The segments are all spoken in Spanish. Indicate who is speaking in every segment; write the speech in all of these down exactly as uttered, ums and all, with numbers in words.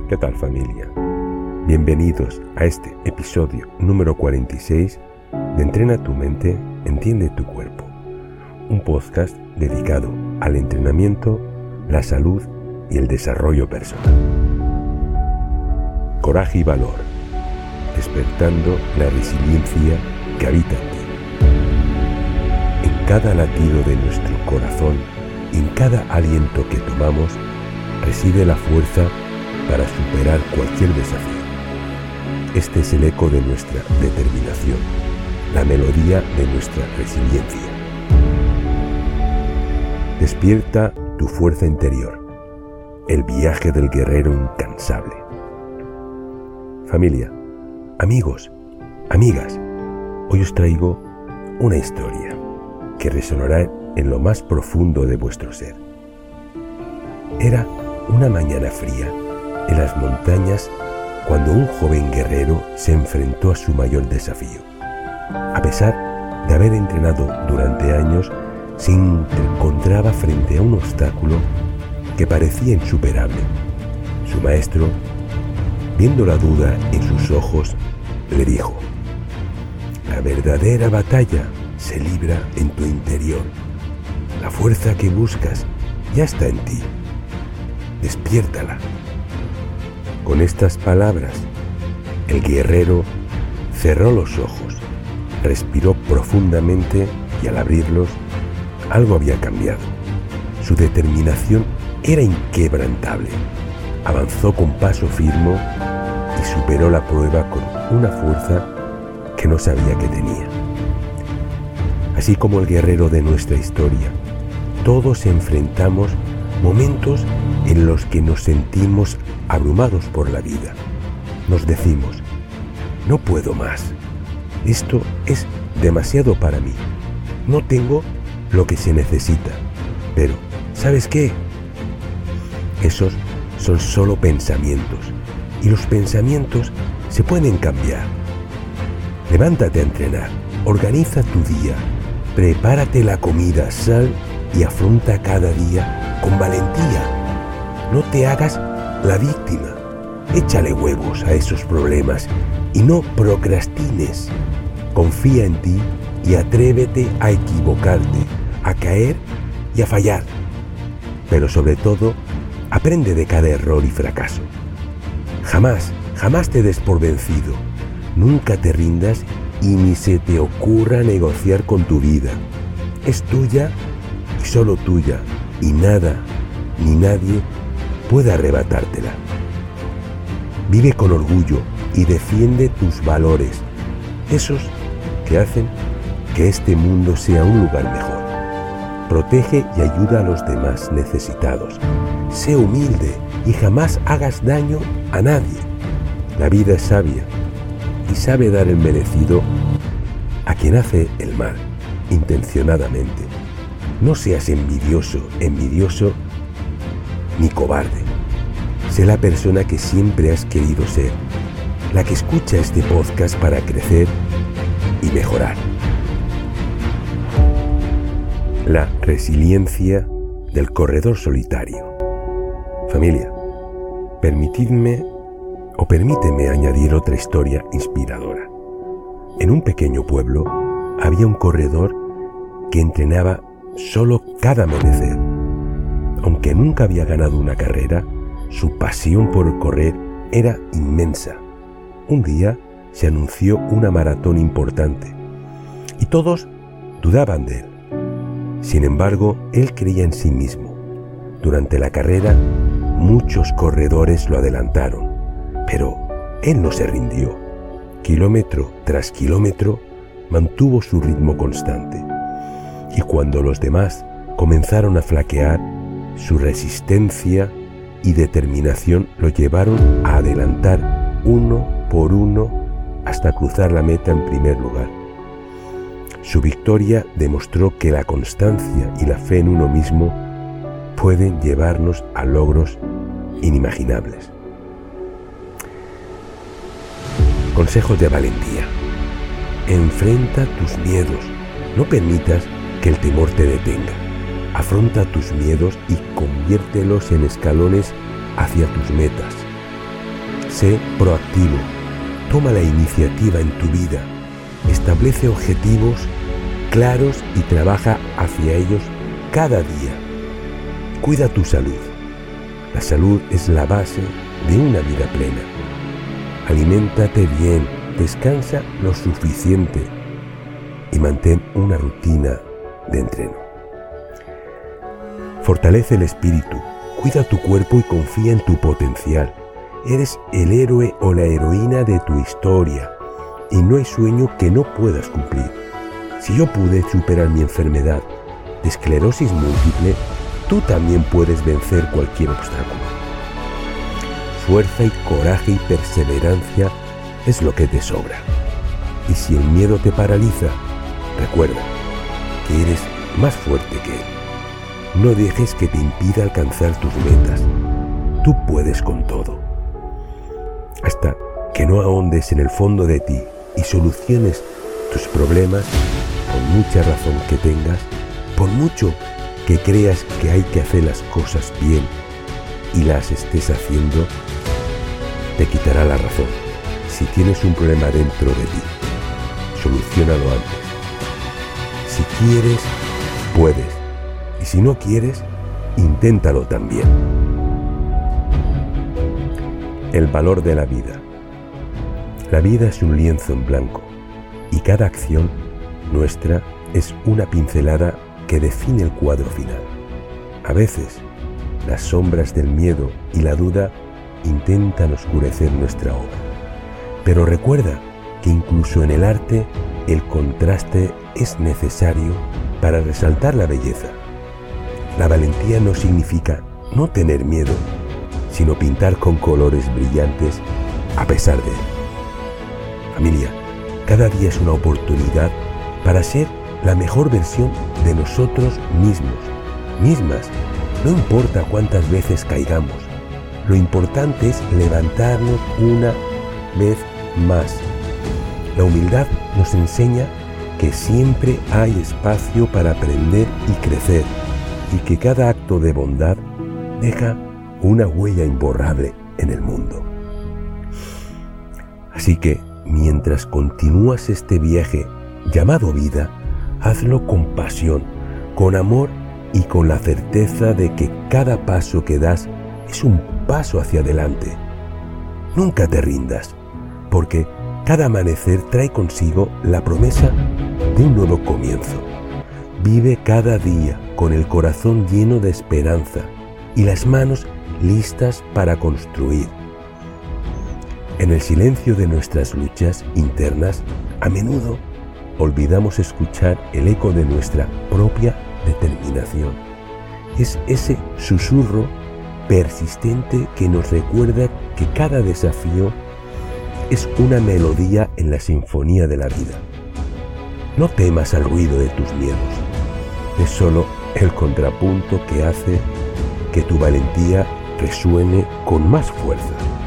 Speaker 1: ¿Qué tal, familia? Bienvenidos a este episodio número cuarenta y seis de Entrena tu mente, entiende tu cuerpo, un podcast dedicado al entrenamiento, la salud y el desarrollo personal. Coraje y valor, despertando la resiliencia que habita en ti. En cada latido de nuestro corazón, en cada aliento que tomamos, reside la fuerza para superar cualquier desafío. Este es el eco de nuestra determinación, la melodía de nuestra resiliencia. Despierta tu fuerza interior, el viaje del guerrero incansable. Familia, amigos, amigas, hoy os traigo una historia que resonará en lo más profundo de vuestro ser. Era una mañana fría en las montañas cuando un joven guerrero se enfrentó a su mayor desafío. A pesar de haber entrenado durante años, se encontraba frente a un obstáculo que parecía insuperable. Su maestro, viendo la duda en sus ojos, le dijo: «La verdadera batalla se libra en tu interior. La fuerza que buscas ya está en ti. Despiértala». Con estas palabras, el guerrero cerró los ojos, respiró profundamente y al abrirlos, algo había cambiado. Su determinación era inquebrantable. Avanzó con paso firme y superó la prueba con una fuerza que no sabía que tenía. Así como el guerrero de nuestra historia, todos enfrentamos momentos en los que nos sentimos abrumados por la vida. Nos decimos: «No puedo más. Esto es demasiado para mí. No tengo lo que se necesita». Pero, ¿sabes qué? Esos son solo pensamientos, y los pensamientos se pueden cambiar. Levántate a entrenar, organiza tu día, prepárate la comida, sal y afronta cada día con valentía. No te hagas la víctima. Échale huevos a esos problemas y no procrastines. Confía en ti y atrévete a equivocarte, a caer y a fallar. Pero sobre todo, aprende de cada error y fracaso. Jamás, jamás te des por vencido. Nunca te rindas y ni se te ocurra negociar con tu vida. Es tuya y solo tuya, y nada ni nadie puede arrebatártela. Vive con orgullo y defiende tus valores, esos que hacen que este mundo sea un lugar mejor. Protege y ayuda a los demás necesitados. Sé humilde y jamás hagas daño a nadie. La vida es sabia y sabe dar el merecido a quien hace el mal intencionadamente. No seas envidioso, envidioso ni cobarde. Sé la persona que siempre has querido ser, la que escucha este podcast para crecer y mejorar. La resiliencia del corredor solitario. Familia, permitidme o permíteme añadir otra historia inspiradora. En un pequeño pueblo había un corredor que entrenaba solo cada amanecer. Aunque nunca había ganado una carrera, su pasión por correr era inmensa. Un día se anunció una maratón importante y todos dudaban de él. Sin embargo, él creía en sí mismo. Durante la carrera, muchos corredores lo adelantaron, pero él no se rindió. Kilómetro tras kilómetro, mantuvo su ritmo constante. Y cuando los demás comenzaron a flaquear, su resistencia y determinación lo llevaron a adelantar uno por uno hasta cruzar la meta en primer lugar. Su victoria demostró que la constancia y la fe en uno mismo pueden llevarnos a logros inimaginables. Consejos de valentía. Enfrenta tus miedos. No permitas que el temor te detenga. Afronta tus miedos y conviértelos en escalones hacia tus metas. Sé proactivo, toma la iniciativa en tu vida, establece objetivos claros y trabaja hacia ellos cada día. Cuida tu salud. La salud es la base de una vida plena. Aliméntate bien, descansa lo suficiente y mantén una rutina de entreno. Fortalece el espíritu, cuida tu cuerpo y confía en tu potencial. Eres el héroe o la heroína de tu historia y no hay sueño que no puedas cumplir. Si yo pude superar mi enfermedad de esclerosis múltiple, tú también puedes vencer cualquier obstáculo. Fuerza y coraje y perseverancia es lo que te sobra. Y si el miedo te paraliza, recuerda que eres más fuerte que él. No dejes que te impida alcanzar tus metas. Tú puedes con todo. Hasta que no ahondes en el fondo de ti y soluciones tus problemas, por mucha razón que tengas, por mucho que creas que hay que hacer las cosas bien y las estés haciendo, te quitará la razón. Si tienes un problema dentro de ti, soluciónalo antes. Si quieres, puedes. Y si no quieres, inténtalo también. El valor de la vida. La vida es un lienzo en blanco y cada acción nuestra es una pincelada que define el cuadro final. A veces, las sombras del miedo y la duda intentan oscurecer nuestra obra. Pero recuerda que incluso en el arte, el contraste es necesario para resaltar la belleza. La valentía no significa no tener miedo, sino pintar con colores brillantes a pesar de él. Familia, cada día es una oportunidad para ser la mejor versión de nosotros mismos, mismas. No importa cuántas veces caigamos, lo importante es levantarnos una vez más. La humildad nos enseña que siempre hay espacio para aprender y crecer y que cada acto de bondad deja una huella imborrable en el mundo. Así que, mientras continúas este viaje llamado vida, hazlo con pasión, con amor y con la certeza de que cada paso que das es un paso hacia adelante. Nunca te rindas, porque cada amanecer trae consigo la promesa de un nuevo comienzo. Vive cada día con el corazón lleno de esperanza y las manos listas para construir. En el silencio de nuestras luchas internas, a menudo olvidamos escuchar el eco de nuestra propia determinación. Es ese susurro persistente que nos recuerda que cada desafío es una melodía en la sinfonía de la vida. No temas al ruido de tus miedos. Es solo el contrapunto que hace que tu valentía resuene con más fuerza.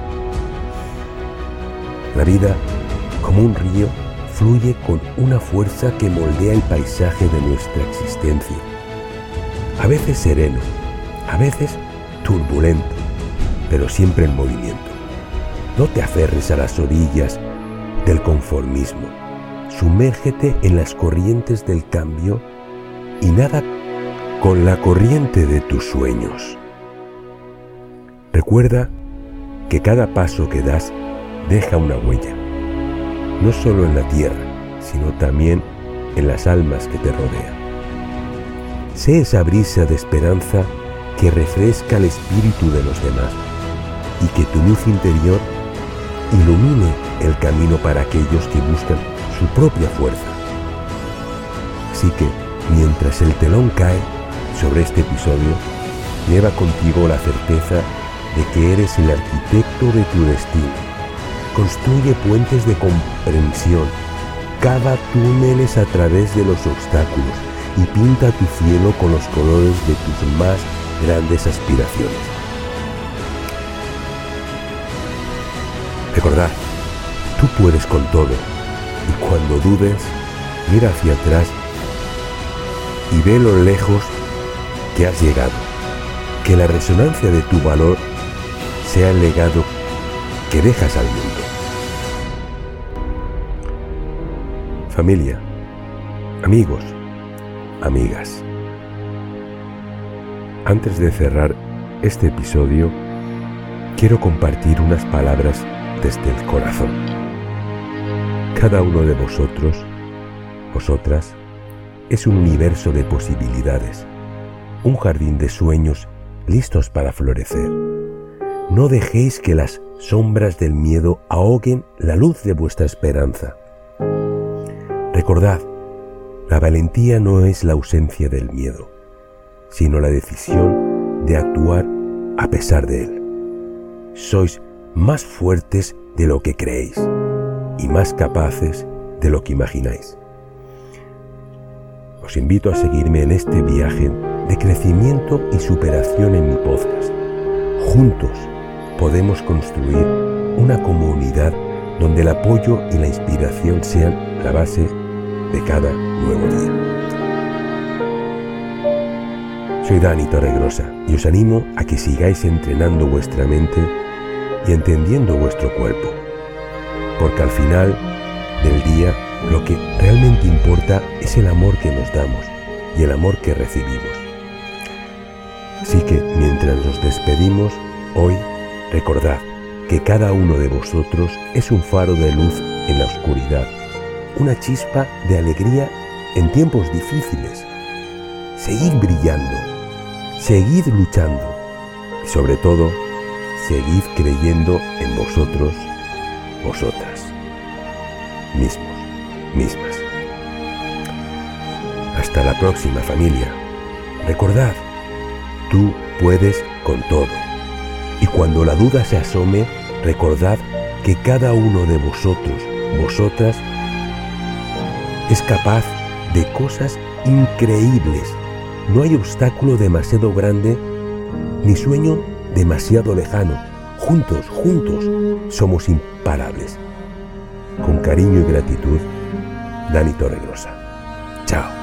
Speaker 1: La vida, como un río, fluye con una fuerza que moldea el paisaje de nuestra existencia. A veces sereno, a veces turbulento, pero siempre en movimiento. No te aferres a las orillas del conformismo. Sumérgete en las corrientes del cambio y nada con la corriente de tus sueños. Recuerda que cada paso que das deja una huella, no solo en la tierra, sino también en las almas que te rodean. Sé esa brisa de esperanza que refresca el espíritu de los demás y que tu luz interior ilumine el camino para aquellos que buscan su propia fuerza. Así que, mientras el telón cae sobre este episodio, lleva contigo la certeza de que eres el arquitecto de tu destino. Construye puentes de comprensión, cava túneles a través de los obstáculos y pinta tu cielo con los colores de tus más grandes aspiraciones. Recordad, tú puedes con todo y cuando dudes, mira hacia atrás y ve lo lejos que has llegado. Que la resonancia de tu valor sea el legado que dejas al mundo. Familia, amigos, amigas. Antes de cerrar este episodio, quiero compartir unas palabras desde el corazón. Cada uno de vosotros, vosotras, es un universo de posibilidades, un jardín de sueños listos para florecer. No dejéis que las sombras del miedo ahoguen la luz de vuestra esperanza. Recordad, la valentía no es la ausencia del miedo, sino la decisión de actuar a pesar de él. Sois más fuertes de lo que creéis y más capaces de lo que imagináis. Os invito a seguirme en este viaje de crecimiento y superación en mi podcast. Juntos podemos construir una comunidad donde el apoyo y la inspiración sean la base de cada nuevo día. Soy Dani Torregrosa y os animo a que sigáis entrenando vuestra mente y entendiendo vuestro cuerpo, porque al final del día lo que realmente importa es el amor que nos damos y el amor que recibimos. Así que mientras nos despedimos, hoy recordad que cada uno de vosotros es un faro de luz en la oscuridad, una chispa de alegría en tiempos difíciles. Seguid brillando, seguid luchando y sobre todo, seguid creyendo en vosotros, vosotras, mismos, mismas. Hasta la próxima, familia. Recordad, tú puedes con todo. Y cuando la duda se asome, recordad que cada uno de vosotros, vosotras, es capaz de cosas increíbles. No hay obstáculo demasiado grande ni sueño demasiado lejano. Juntos, juntos, somos imparables. Con cariño y gratitud, Dani Torregrosa. Chao.